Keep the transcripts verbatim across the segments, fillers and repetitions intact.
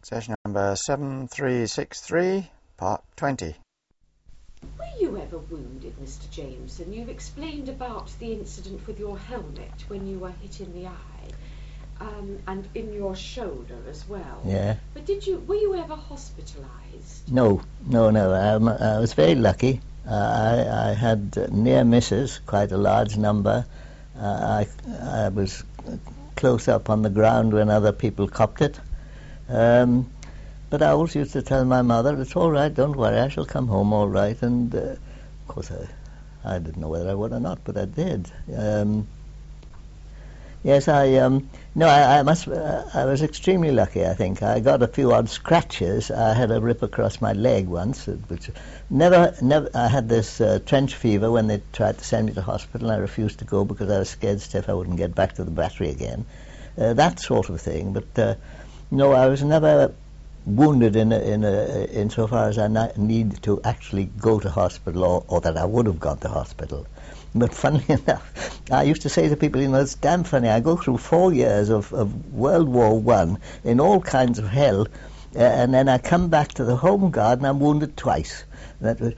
Session number seven three six three, part twenty. Were you ever wounded, Mister Jameson? You've explained about the incident with your helmet when you were hit in the eye, um, and in your shoulder as well. Yeah. But did you? Were you ever hospitalised? No, no, no. Um, I was very lucky. Uh, I, I had uh, near misses, quite a large number. Uh, I, I was close up on the ground when other people copped it. Um, but I always used to tell my mother, it's all right, don't worry, I shall come home all right. And, uh, of course, I, I didn't know whether I would or not, but I did. Um, yes, I, um, no, I, I must, uh, I was extremely lucky, I think. I got a few odd scratches. I had a rip across my leg once, which never, never, I had this uh, trench fever when they tried to send me to hospital, and I refused to go because I was scared stiff I wouldn't get back to the battery again. Uh, that sort of thing, but... Uh, No, I was never wounded in a, in a, insofar as I need to actually go to hospital, or, or that I would have gone to hospital. But funnily enough, I used to say to people, you know, it's damn funny, I go through four years of, of World War One in all kinds of hell, uh, and then I come back to the Home Guard and I'm wounded twice. That was,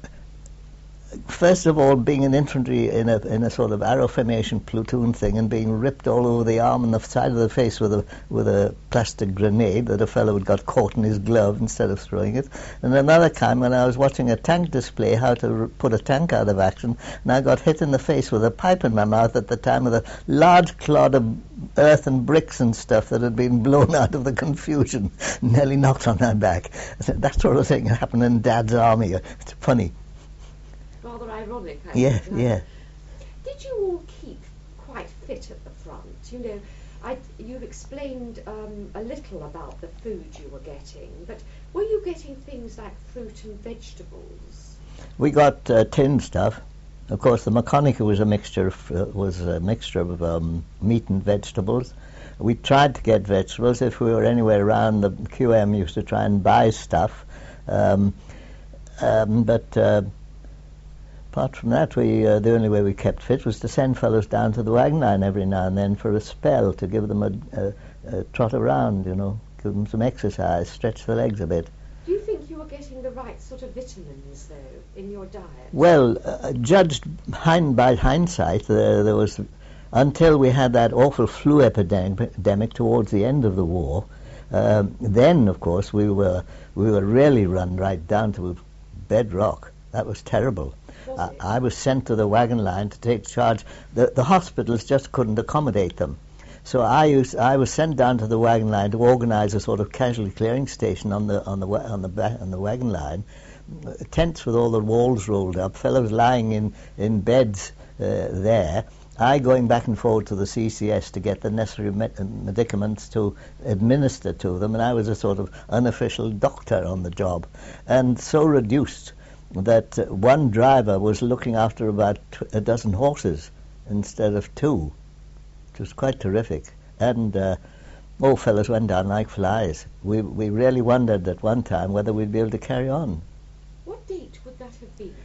first of all, being an infantry in a in a sort of arrow formation platoon thing, and being ripped all over the arm and the side of the face with a with a plastic grenade that a fellow had got caught in his glove instead of throwing it. And another time when I was watching a tank display, how to r- put a tank out of action, and I got hit in the face with a pipe in my mouth at the time with a large clod of earth and bricks and stuff that had been blown out of the confusion, nearly knocked on my back. That sort of thing happened in Dad's army. It's funny. Rather ironic, I Yeah, think. yeah. Did you all keep quite fit at the front? You know, I, you've explained um, a little about the food you were getting, but were you getting things like fruit and vegetables? We got uh, tinned stuff. Of course, the Maconica was a mixture of, uh, was a mixture of um, meat and vegetables. We tried to get vegetables. If we were anywhere around, the Q M used to try and buy stuff. Um, um, but... Uh, Apart from that, we uh, the only way we kept fit was to send fellows down to the wagon line every now and then for a spell, to give them a, a, a trot around, you know, give them some exercise, stretch the legs a bit. Do you think you were getting the right sort of vitamins, though, in your diet? Well, uh, judged hind by hindsight, uh, there was, until we had that awful flu epidemic towards the end of the war, um, then, of course, we were we were really run right down to bedrock. That was terrible. Uh, I was sent to the wagon line to take charge. The, the hospitals just couldn't accommodate them. So I used, I was sent down to the wagon line to organise a sort of casualty clearing station on the on the on the ba- on the wagon line. Uh, tents with all the walls rolled up, fellows lying in in beds uh, there. I going back and forward to the C C S to get the necessary med- medicaments to administer to them, and I was a sort of unofficial doctor on the job, and so reduced that uh, one driver was looking after about t- a dozen horses instead of two. It was quite terrific. And uh, all fellows went down like flies. We we really wondered at one time whether we'd be able to carry on. What date would that have been?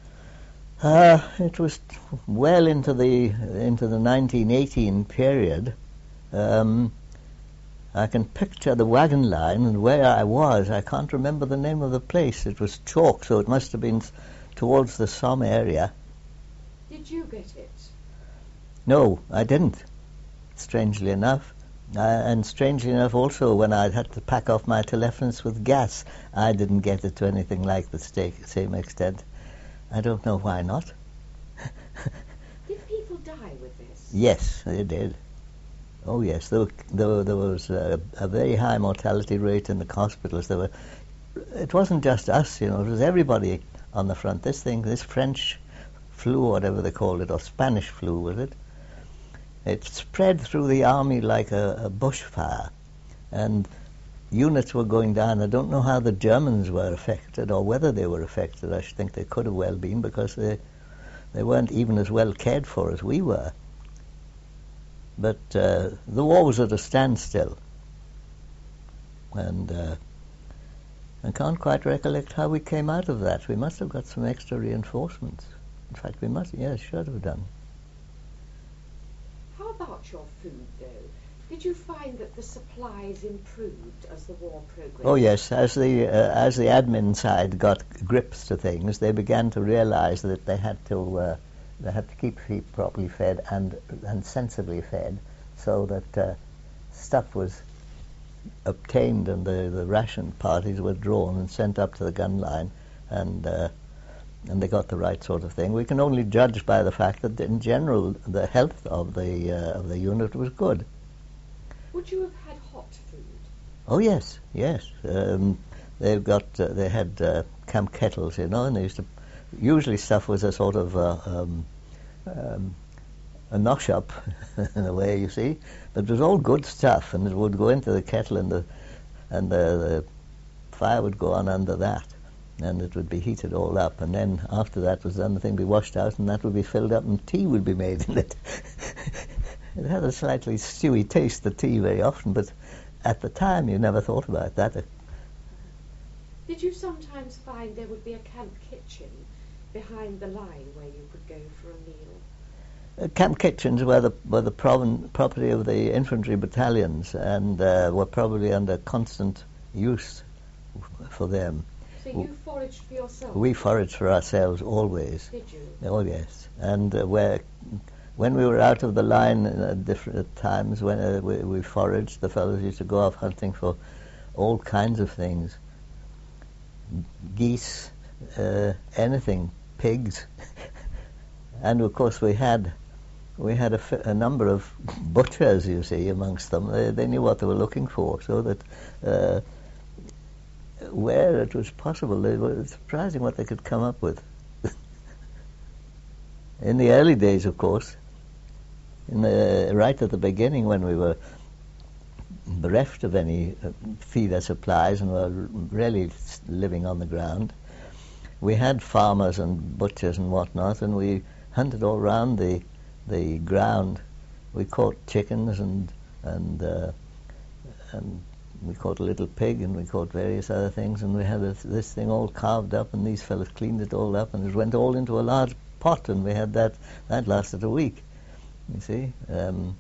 Uh, it was t- well into the into the nineteen eighteen period. Um, I can picture the wagon line and where I was. I can't remember the name of the place. It was chalk, so it must have been towards the Somme area. Did you get it? No, I didn't, strangely enough. Uh, and strangely enough also, when I had to pack off my telephones with gas, I didn't get it to anything like the sta- same extent. I don't know why not. Did people die with this? Yes, they did. Oh yes, there, there, there was a, a very high mortality rate in the hospitals. There were, it wasn't just us, you know, it was everybody on the front. This thing, this French flu, or whatever they called it, or Spanish flu, was it? It spread through the army like a, a bushfire, and units were going down. I don't know how the Germans were affected, or whether they were affected. I should think they could have well been, because they, they weren't even as well cared for as we were. But uh, the war was at a standstill, and uh, I can't quite recollect how we came out of that. We must have got some extra reinforcements. In fact, we must, yes, should have done. How about your food, though? Did you find that the supplies improved as the war progressed? Oh yes, as the uh, as the admin side got grips to things, they began to realise that they had to uh, they had to keep sheep properly fed and and sensibly fed, so that uh, stuff was obtained and the, the ration parties were drawn and sent up to the gun line, and uh, and they got the right sort of thing. We can only judge by the fact that in general the health of the uh, of the unit was good. Would you have had hot food? Oh yes, yes. Um, they've got uh, they had uh, camp kettles, you know, and they used to. Usually, stuff was a sort of uh, um, um, a nosh up in a way, you see. But it was all good stuff, and it would go into the kettle, and the and the, the fire would go on under that, and it would be heated all up. And then after that was done, the thing would be washed out, and that would be filled up, and tea would be made in it. It had a slightly stewy taste, the tea, very often, but at the time you never thought about that. Did you sometimes find there would be a camp kitchen behind the line where you could go for a meal? Uh, camp kitchens were the were the provin- property of the infantry battalions, and uh, were probably under constant use for them. So you foraged for yourself? We foraged for ourselves always. Did you? Oh yes, and uh, where. When we were out of the line at different times, when uh, we, we foraged, the fellows used to go off hunting for all kinds of things. Geese, uh, anything, pigs. And of course we had we had a, f- a number of butchers, you see, amongst them. They, they knew what they were looking for, so that uh, where it was possible, it was surprising what they could come up with. In the early days, of course, in the, right at the beginning, when we were bereft of any uh, feeder supplies and were really living on the ground, we had farmers and butchers and whatnot, and we hunted all round the the ground. We caught chickens and and uh, and we caught a little pig, and we caught various other things, and we had this, this thing all carved up, and these fellows cleaned it all up, and it went all into a large pot, and we had that. That lasted a week. You see. Um,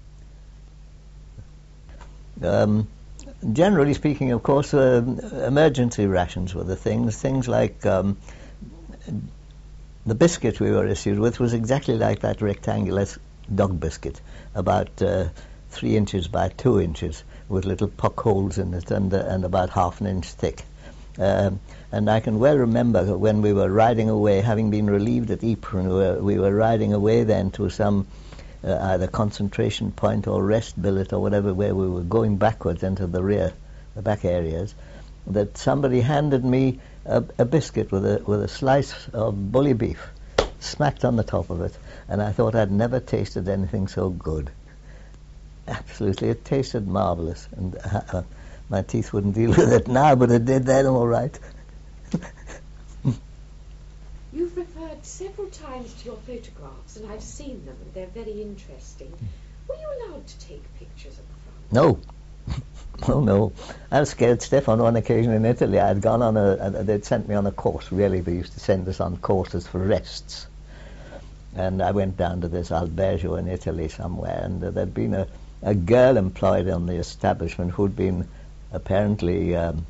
um, generally speaking, of course, uh, emergency rations were the things. Things like um, the biscuit we were issued with was exactly like that rectangular dog biscuit, about uh, three inches by two inches, with little puck holes in it, and uh, and about half an inch thick. Um, and I can well remember when we were riding away, having been relieved at Ypres, we were, we were riding away then to some uh, either concentration point or rest billet or whatever, where we were going backwards into the rear, the back areas, that somebody handed me a, a biscuit with a with a slice of bully beef smacked on the top of it, and I thought I'd never tasted anything so good. Absolutely, it tasted marvellous, and uh, uh, my teeth wouldn't deal with it now, but it did then all right. You've referred several times to your photographs, and I've seen them, and they're very interesting. Were you allowed to take pictures at the front? No. Oh no. I was scared stiff on one occasion in Italy. I had gone on a, a, they'd sent me on a course, really. They used to send us on courses for rests. And I went down to this Albergo in Italy somewhere, and uh, there'd been a, a girl employed on the establishment who'd been apparently, um,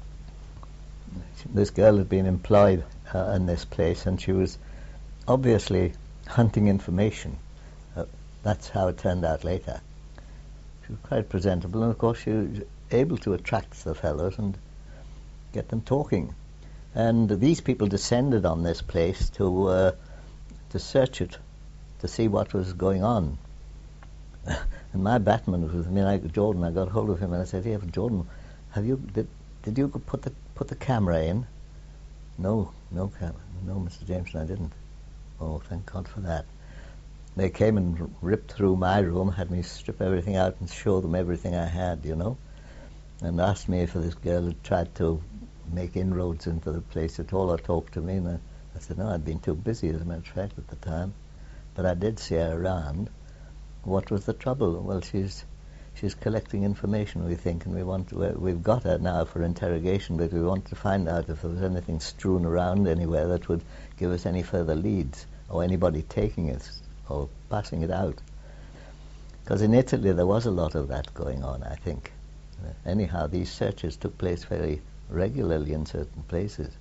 this girl had been employed uh, in this place, and she was obviously hunting information. Uh, that's how it turned out later. She was quite presentable, and of course she was able to attract the fellows and get them talking. And these people descended on this place to uh, to search it, to see what was going on. And my batman was with me, I, Jordan. I got hold of him and I said, "Hey, Jordan, have you did did you put the put the camera in?" "No, no camera, no, Mister Jameson, I didn't." "Oh, thank God for that." They came and r- ripped through my room, had me strip everything out and show them everything I had, you know, and asked me if this girl had tried to make inroads into the place at all or talk to me, and I, I said no, I'd been too busy, as a matter of fact, at the time, but I did see her around. What was the trouble? Well, she's she's collecting information, we think, and we want to, we've got her now for interrogation, but we want to find out if there was anything strewn around anywhere that would give us any further leads, or anybody taking it or passing it out. Because in Italy there was a lot of that going on, I think. Uh, anyhow, these searches took place very regularly in certain places.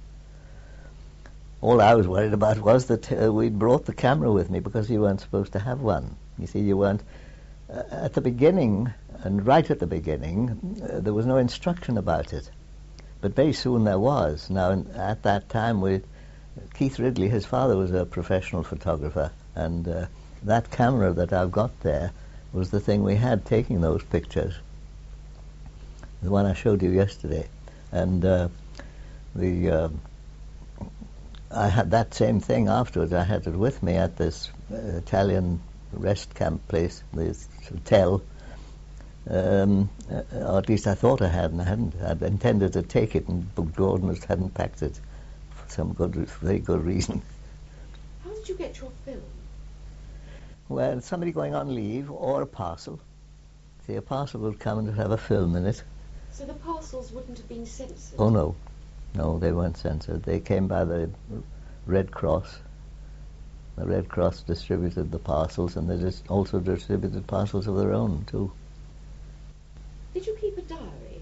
All I was worried about was that uh, we'd brought the camera with me because you weren't supposed to have one. You see, you weren't... Uh, at the beginning, and right at the beginning, uh, there was no instruction about it. But very soon there was. Now, in, at that time, we, Keith Ridley, his father was a professional photographer, and uh, that camera that I've got there was the thing we had taking those pictures, the one I showed you yesterday. And uh, the... Uh, I had that same thing afterwards. I had it with me at this uh, Italian rest camp place, this hotel. Um, uh, or at least I thought I had, and I hadn't. I'd intended to take it, and but Gordon just hadn't packed it for some good, very good reason. How did you get your film? Well, somebody going on leave or a parcel. See, a parcel would come and have a film in it. So the parcels wouldn't have been censored? Oh no. No, they weren't censored. They came by the Red Cross. The Red Cross distributed the parcels, and they just also distributed parcels of their own, too. Did you keep a diary?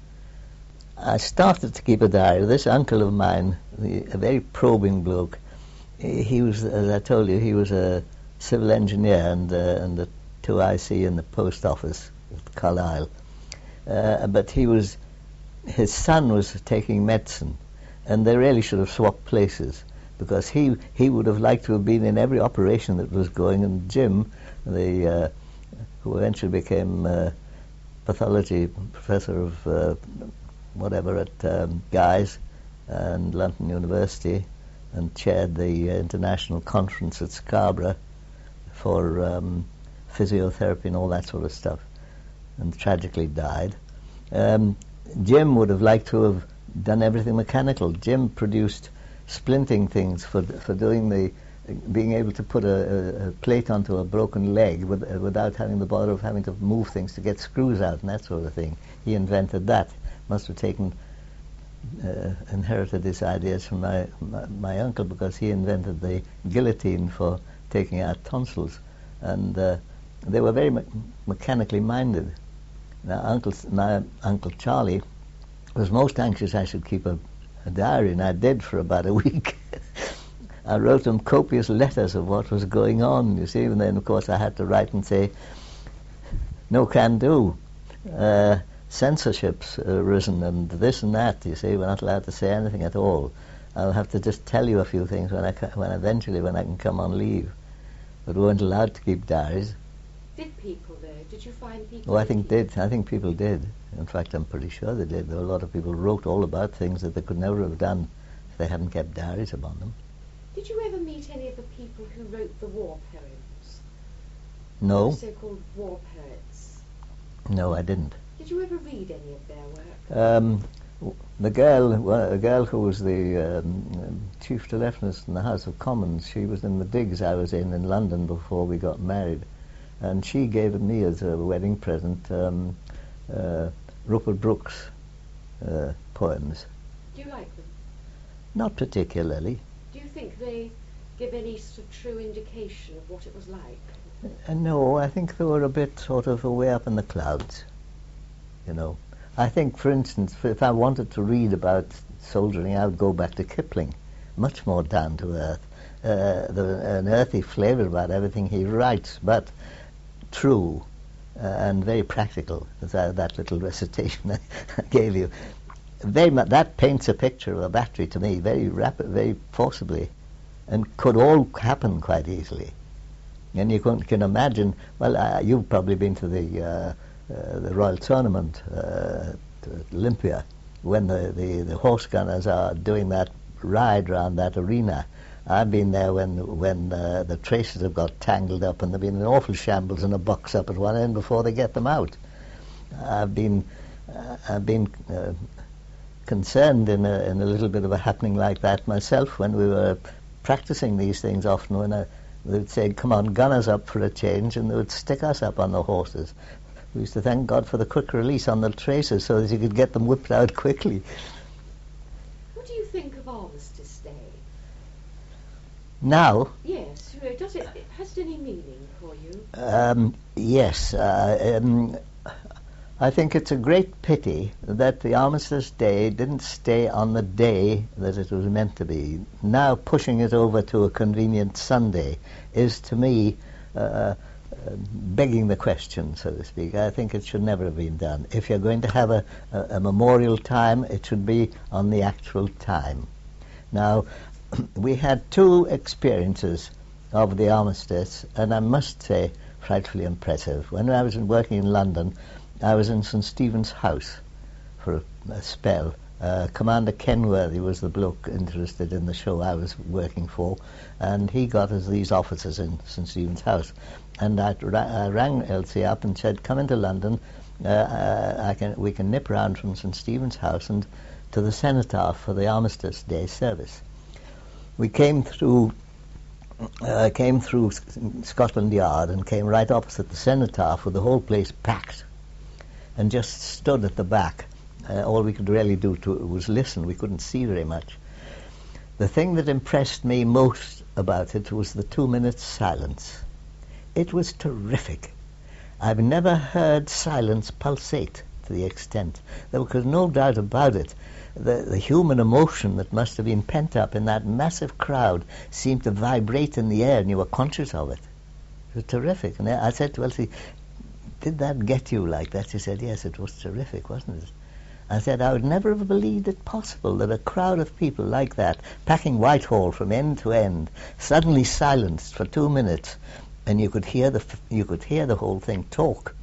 I started to keep a diary. This uncle of mine, the, a very probing bloke, he, he was, as I told you, he was a civil engineer and, uh, and a two I C in the post office at Carlisle. Uh, but he was... His son was taking medicine, and they really should have swapped places, because he he would have liked to have been in every operation that was going, and Jim, the uh, who eventually became uh, pathology professor of uh, whatever at um, Guy's and London University, and chaired the uh, international conference at Scarborough for um, physiotherapy and all that sort of stuff, and tragically died. Um, Jim would have liked to have done everything mechanical. Jim produced splinting things for for doing the, being able to put a, a, a plate onto a broken leg with, uh, without having the bother of having to move things to get screws out and that sort of thing. He invented that. Must have taken, uh, inherited his ideas from my, my my uncle, because he invented the guillotine for taking out tonsils, and uh, they were very me- mechanically minded. Now, Uncle, my Uncle Charlie was most anxious I should keep a, a diary, and I did for about a week. I wrote him copious letters of what was going on, you see, and then, of course, I had to write and say, no can do. Uh, censorship's arisen, and this and that, you see, we're not allowed to say anything at all. I'll have to just tell you a few things when I ca- when eventually when I can come on leave. But we weren't allowed to keep diaries. Did people, though? Did you find people? Oh, I think did. I think people did. In fact, I'm pretty sure they did. There were a lot of people who wrote all about things that they could never have done if they hadn't kept diaries upon them. Did you ever meet any of the people who wrote the war poems? No. The so-called war poets? No, I didn't. Did you ever read any of their work? Um, the girl, well, a girl who was the um, chief telephonist in the House of Commons, she was in the digs I was in in London before we got married. And she gave me as a wedding present um, uh, Rupert Brooke's uh, poems. Do you like them? Not particularly. Do you think they give any sort of true indication of what it was like? Uh, no, I think they were a bit sort of way up in the clouds, you know. I think, for instance, if I wanted to read about soldiering, I would go back to Kipling, much more down to earth. Uh, the, an earthy flavour about everything he writes, but true uh, and very practical, as I, that little recitation I gave you. Very mu- that paints a picture of a battery to me very rapid, very forcibly, and could all happen quite easily. And you can, can imagine, well, uh, you've probably been to the uh, uh, the Royal Tournament uh, at Olympia, when the, the, the horse gunners are doing that ride around that arena. I've been there when when uh, the traces have got tangled up, and they've been in awful shambles in a box up at one end before they get them out. I've been uh, I've been uh, concerned in a, in a little bit of a happening like that myself when we were practicing these things. Often when I, they would say, "Come on, gunners up for a change," and they would stick us up on the horses. We used to thank God for the quick release on the traces so that you could get them whipped out quickly. What do you think of Armistice Day? Now, Yes, you know, does it, it has it any meaning for you? Um, yes. Uh, um, I think it's a great pity that the Armistice Day didn't stay on the day that it was meant to be. Now pushing it over to a convenient Sunday is, to me, uh, uh, begging the question, so to speak. I think it should never have been done. If you're going to have a, a, a memorial time, it should be on the actual time. Now, we had two experiences of the armistice, and I must say, frightfully impressive. When I was working in London, I was in St Stephen's House for a, a spell. Uh, Commander Kenworthy was the bloke interested in the show I was working for, and he got us these offices in St Stephen's House. And I, ra- I rang Elsie up and said, come into London, uh, uh, I can, we can nip round from St Stephen's House and to the Cenotaph for the Armistice Day service. We came through uh, came through Scotland Yard and came right opposite the Cenotaph with the whole place packed, and just stood at the back. Uh, all we could really do to was listen. We couldn't see very much. The thing that impressed me most about it was the two minutes silence. It was terrific. I've never heard silence pulsate to the extent. There was no doubt about it. The, the human emotion that must have been pent up in that massive crowd seemed to vibrate in the air, and you were conscious of it. It was terrific. And I said to Elsie, did that get you like that? She said, yes, it was terrific, wasn't it? I said, I would never have believed it possible that a crowd of people like that, packing Whitehall from end to end, suddenly silenced for two minutes, and you could hear the f- you could hear the whole thing talk.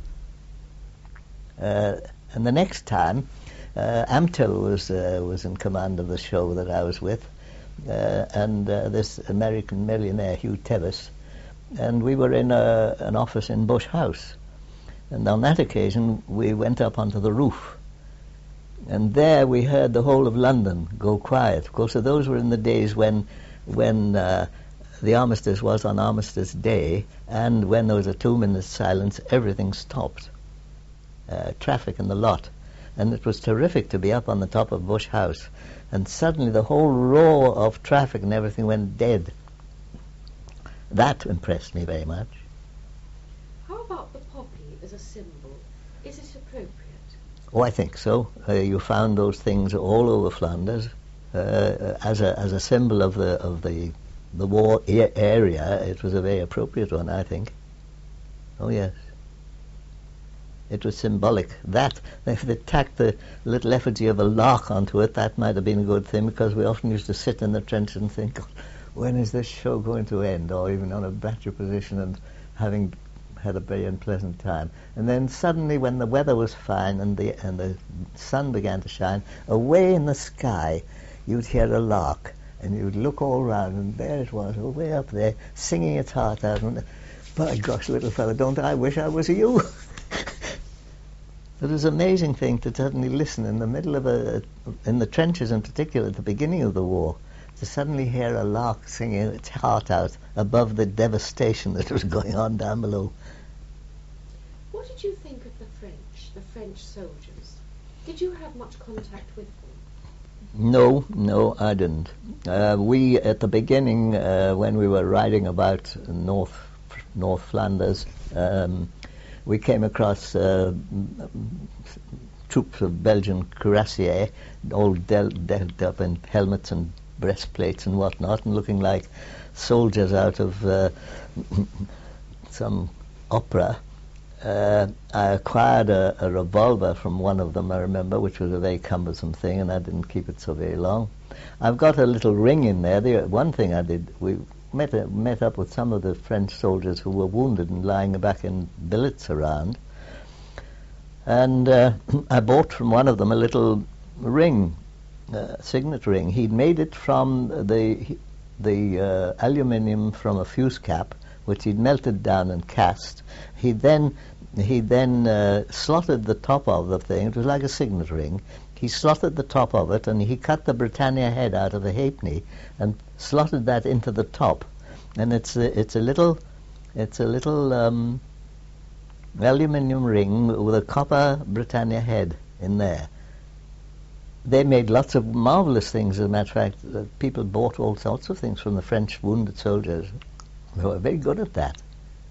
Uh, and the next time, uh, Amtel was uh, was in command of the show that I was with, uh, and uh, this American millionaire Hugh Tevis, and we were in a, an office in Bush House, and on that occasion we went up onto the roof, and there we heard the whole of London go quiet. Of course, so those were in the days when when uh, the armistice was on Armistice Day, and when there was a two-minute silence, everything stopped. Uh, traffic in the lot. And it was terrific to be up on the top of Bush House, and suddenly the whole roar of traffic and everything went dead. That impressed me very much. How about the poppy as a symbol? Is it appropriate? Oh, I think so. Uh, you found those things all over Flanders uh, as a as a symbol of the of the the war a- area. It was a very appropriate one, I think. Oh yes. It was symbolic. That, if they tacked the little effigy of a lark onto it, that might have been a good thing, because we often used to sit in the trench and think, when is this show going to end? Or even on a battery position and having had a very unpleasant time. And then suddenly, when the weather was fine and the and the sun began to shine, away in the sky you'd hear a lark, and you'd look all round, and there it was, way up there, singing its heart out. And, by gosh, little fellow, don't I wish I was you? It was an amazing thing to suddenly listen in the middle of a, in the trenches in particular, at the beginning of the war, to suddenly hear a lark singing its heart out above the devastation that was going on down below. What did you think of the French, the French soldiers? Did you have much contact with them? No, no, I didn't. Uh, we, at the beginning, uh, when we were riding about North, North Flanders, um, we came across uh, troops of Belgian cuirassiers, all decked up in helmets and breastplates and whatnot, and looking like soldiers out of uh, some opera. Uh, I acquired a, a revolver from one of them, I remember, which was a very cumbersome thing, and I didn't keep it so very long. I've got a little ring in there. The one thing I did, we met uh, met up with some of the French soldiers who were wounded and lying back in billets around, and uh, I bought from one of them a little ring, uh, signet ring. He'd made it from the the uh, aluminium from a fuse cap, which he'd melted down and cast. He then he then uh, slotted the top of the thing. It was like a signet ring. He slotted the top of it, and he cut the Britannia head out of a halfpenny and slotted that into the top. And it's a, it's a little it's a little um, aluminium ring with a copper Britannia head in there. They made lots of marvelous things. As a matter of fact, uh, people bought all sorts of things from the French wounded soldiers. They were very good at that.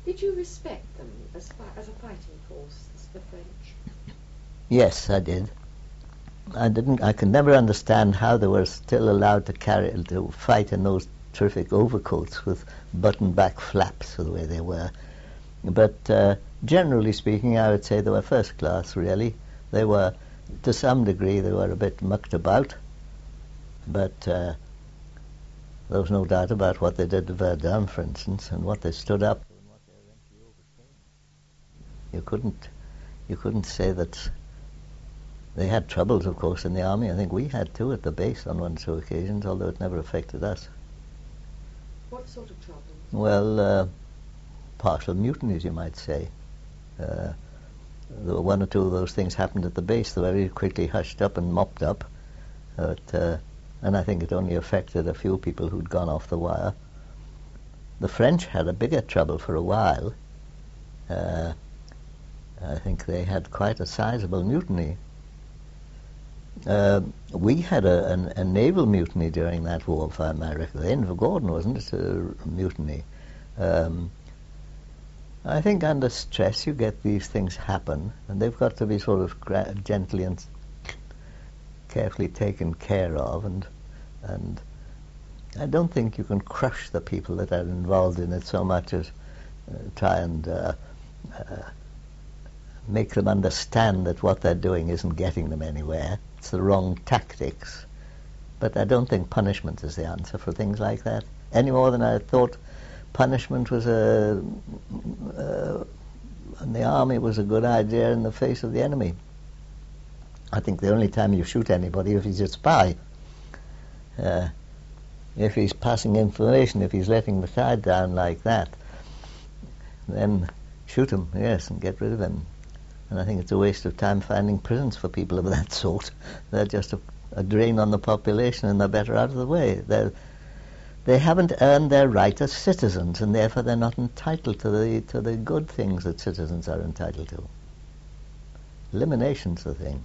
Did you respect them as, fi- as a fighting force, as the French? Yes, I did. I didn't. I could never understand how they were still allowed to carry to fight in those terrific overcoats with button-back flaps the way they were. But uh, generally speaking, I would say they were first class. Really, they were, to some degree, they were a bit mucked about. But uh, there was no doubt about what they did to Verdun, for instance, and what they stood up and what they eventually overcame. You couldn't, you couldn't say that. They had troubles, of course, in the army. I think we had too at the base on one or two occasions, although it never affected us. What sort of troubles? Well, uh, partial mutinies, you might say. Uh, there were one or two of those things happened at the base. They were very quickly hushed up and mopped up. But, uh, and I think it only affected a few people who'd gone off the wire. The French had a bigger trouble for a while. Uh, I think they had quite a sizable mutiny. Uh, we had a, an, a naval mutiny during that war, if I may recollect. The Inver Gordon, wasn't it, a mutiny? Um, I think under stress you get these things happen, and they've got to be sort of gra- gently and carefully taken care of, and and I don't think you can crush the people that are involved in it so much as uh, try and uh, uh, make them understand that what they're doing isn't getting them anywhere. It's the wrong tactics. But I don't think punishment is the answer for things like that, any more than I thought punishment was a uh, in the army was a good idea in the face of the enemy. I think the only time you shoot anybody if he's a spy. Uh, if he's passing information, if he's letting the side down like that, then shoot him, yes, and get rid of him. And I think it's a waste of time finding prisons for people of that sort. They're just a, a drain on the population, and they're better out of the way. They're, they haven't earned their right as citizens, and therefore they're not entitled to the to the good things that citizens are entitled to. Elimination's the thing.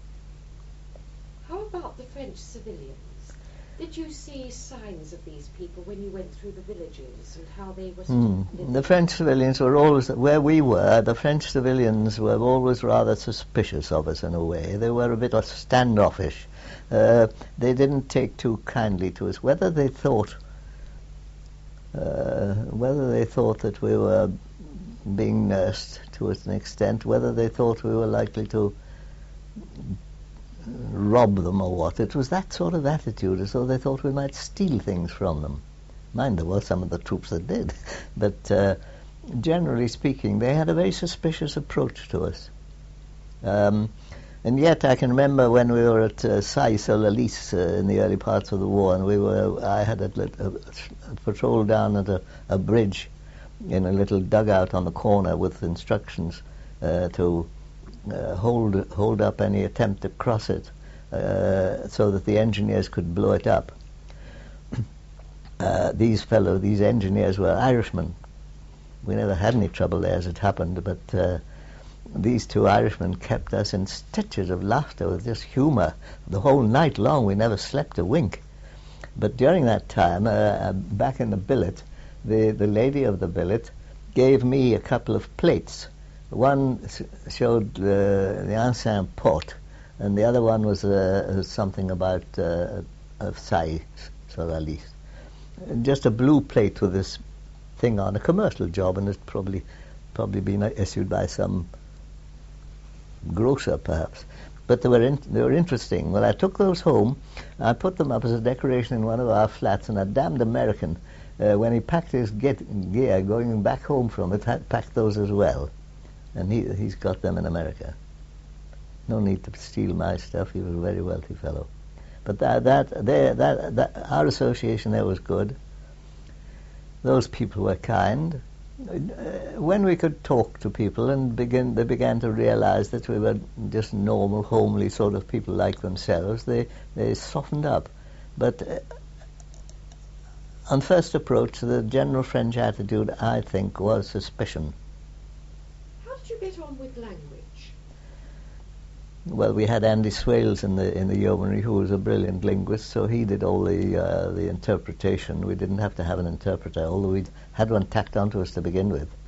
How about the French civilians? Did you see signs of these people when you went through the villages and how they were sort Mm. of living? The French civilians were always, where we were, the French civilians were always rather suspicious of us in a way. They were a bit standoffish. Uh, they didn't take too kindly to us. Whether they thought, uh, whether they thought that we were being nursed to an extent, whether they thought we were likely to rob them or what, it was that sort of attitude, as though they thought we might steal things from them. Mind, there were some of the troops that did, but uh, generally speaking, they had a very suspicious approach to us. Um, and yet, I can remember when we were at uh, Sailly-sur-la-Lys uh, in the early parts of the war, and we were, I had a, a, a patrol down at a, a bridge in a little dugout on the corner with instructions uh, to Uh, hold hold up any attempt to cross it uh, so that the engineers could blow it up. uh, these fellow, these engineers were Irishmen. We never had any trouble there as it happened, but uh, these two Irishmen kept us in stitches of laughter with just humour. The whole night long we never slept a wink. But during that time, uh, back in the billet, the, the lady of the billet gave me a couple of plates. One showed uh, the ancien port, and the other one was uh, something about uh, of Sailly-sur-la-Lys. Just a blue plate with this thing on, a commercial job, and it's probably probably been issued by some grocer, perhaps. But they were in, they were interesting. Well, I took those home. I put them up as a decoration in one of our flats, and a damned American, uh, when he packed his get, gear going back home from it, had packed those as well. And he, he's got them in America. No need to steal my stuff. He was a very wealthy fellow. But that, that, they, that, that our association there was good. Those people were kind. Uh, when we could talk to people and begin, they began to realize that we were just normal, homely sort of people like themselves, they, they softened up. But uh, on first approach, the general French attitude, I think, was suspicion. Did you get on with language? Well, we had Andy Swales in the in the yeomanry, who was a brilliant linguist, so he did all the uh, the interpretation. We didn't have to have an interpreter, although we had one tacked onto us to begin with.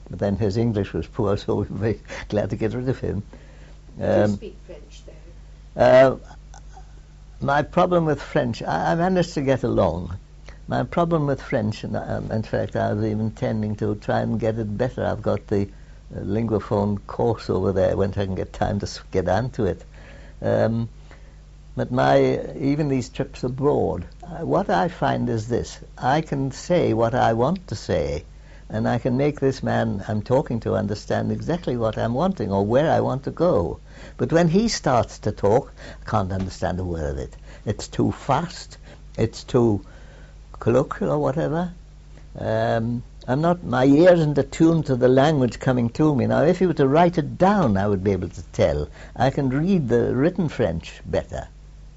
but then his English was poor, so we were very glad to get rid of him. Do you Um, speak French, though? uh, my problem with French, I, I managed to get along. My problem with French, and um, in fact I was even tending to try and get it better. I've got the uh, Linguaphone course over there when I can get time to s- get onto it. Um, but my, even these trips abroad, uh, what I find is this: I can say what I want to say, and I can make this man I'm talking to understand exactly what I'm wanting or where I want to go. But when he starts to talk, I can't understand a word of it. It's too fast, it's too colloquial or whatever. Um, I'm not, my ear isn't attuned to the language coming to me. Now, if you were to write it down, I would be able to tell. I can read the written French better.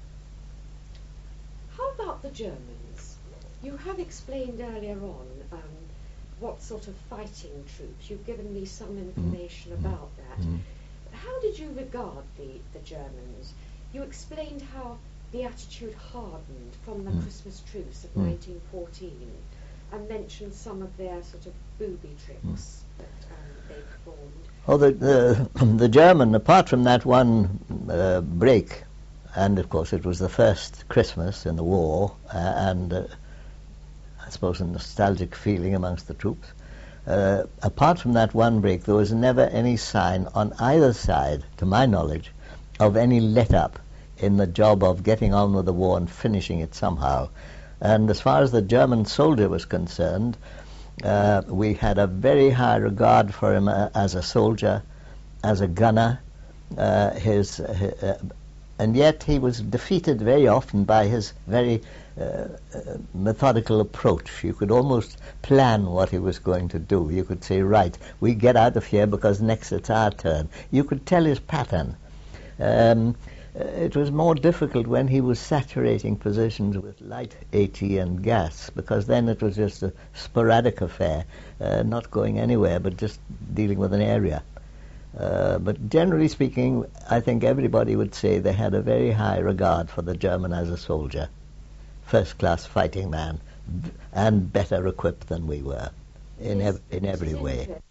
How about the Germans? You have explained earlier on um, what sort of fighting troops. You've given me some information Mm. about that. Mm. How did you regard the, the Germans? You explained how the attitude hardened from the Mm. Christmas truce of Mm. nineteen fourteen, and mentioned some of their sort of booby tricks that um, they performed. Oh, the, the, the German, apart from that one uh, break, and of course it was the first Christmas in the war, uh, and uh, I suppose a nostalgic feeling amongst the troops, uh, apart from that one break, there was never any sign on either side, to my knowledge, of any let-up in the job of getting on with the war and finishing it somehow. And as far as the German soldier was concerned, uh, we had a very high regard for him uh, as a soldier, as a gunner, uh, his, his uh, and yet he was defeated very often by his very uh, uh, methodical approach. You could almost plan what he was going to do. You could say, right, we get out of here because next it's our turn. You could tell his pattern. Um, it was more difficult when he was saturating positions with light AT and gas, because then it was just a sporadic affair, uh, not going anywhere but just dealing with an area. Uh, but generally speaking, I think everybody would say they had a very high regard for the German as a soldier, first-class fighting man, v- and better equipped than we were in, Yes, ev- in it is every way. interesting.